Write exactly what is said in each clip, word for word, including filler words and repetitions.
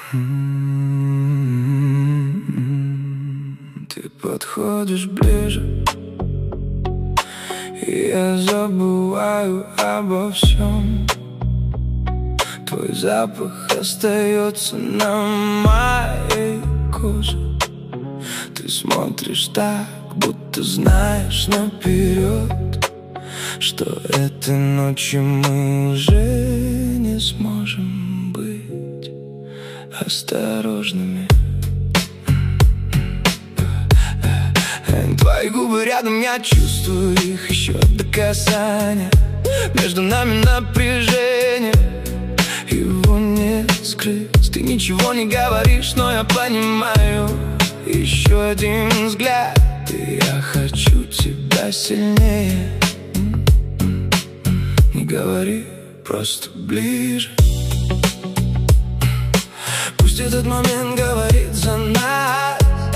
Ты подходишь ближе, и я забываю обо всем. Твой запах остается на моей коже. Ты смотришь так, будто знаешь наперед, что этой ночью мы уже не сможем быть осторожными. Твои губы рядом, я чувствую их еще до касания. Между нами напряжение, его не скрыть. Ты ничего не говоришь, но я понимаю. Еще один взгляд, и я хочу тебя сильнее. Не говори, просто ближе. Пусть этот момент говорит за нас.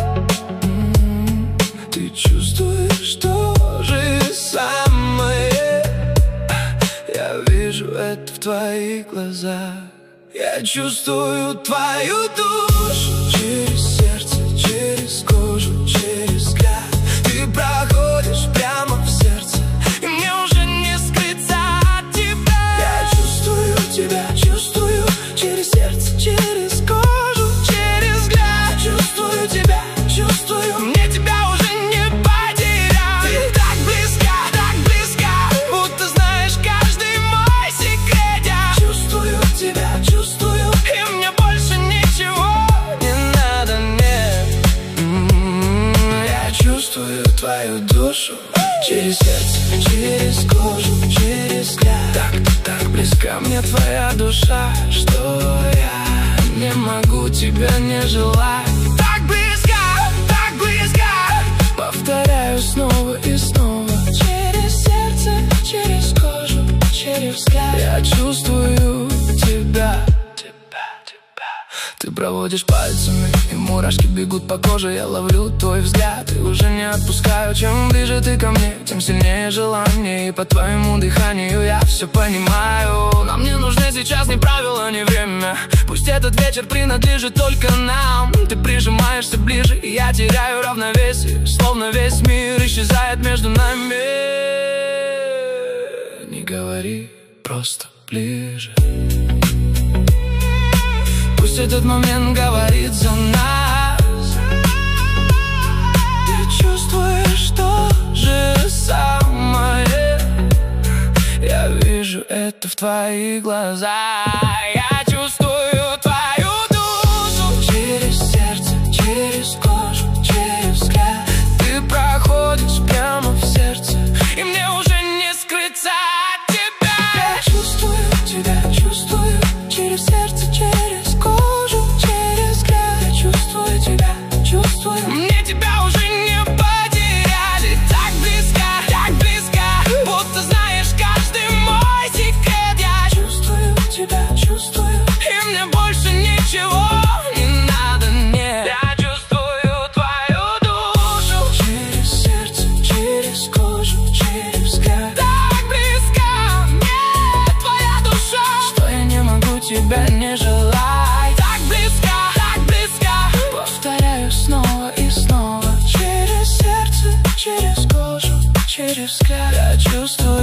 Ты чувствуешь то же самое. Я вижу это в твоих глазах. Я чувствую твою душу через сердце, через кожу, через взгляд. Ты проходишь прямо в сердце, и мне уже не скрыться от тебя. Я чувствую тебя, чувствую через сердце, через кожу, через взгляд. Чувствую тебя, чувствую, мне тебя уже не потерять. Ты так близко, так близко, будто знаешь каждый мой секрет. Я чувствую тебя, чувствую, и мне больше ничего не надо, нет. М-м-м, я чувствую твою душу через сердце, через кожу, через взгляд. Так, так близка мне твоя душа, что я не могу тебя не желать. Так близко, так близко, повторяю снова и снова. Через сердце, через кожу, через взгляд. Я чувствую тебя. Ты проводишь пальцами, и мурашки бегут по коже. Я ловлю твой взгляд и уже не отпускаю. Чем ближе ты ко мне, тем сильнее желание. И по твоему дыханию я все понимаю. Нам не нужны сейчас ни правила, ни время. Пусть этот вечер принадлежит только нам. Ты прижимаешься ближе, и я теряю равновесие. Словно весь мир исчезает между нами. Не говори, просто ближе. Пусть этот момент говорит за нас. Ты чувствуешь то же самое. Я вижу это в твоих глазах. Я чувствую твою душу через сердце, через кожу, через взгляд. Ты проходишь прямо в сердце, и мне уже не скрыться от тебя. Я чувствую тебя, чувствую через сердце, через кожу, через взгляд. Я чувствую тебя, чувствую, мне тебя уже не потерять. И так близко, так близко, будто знаешь каждый мой секрет. Я чувствую тебя, чувствую, и мне больше ничего не надо, нет. Я чувствую твою душу через сердце, через кожу, через взгляд. Так близко мне твоя душа, что я не могу тебя не желать. Так близко, так близко, повторяю снова и снова. Через сердце, через кожу, через взгляд. Я чувствую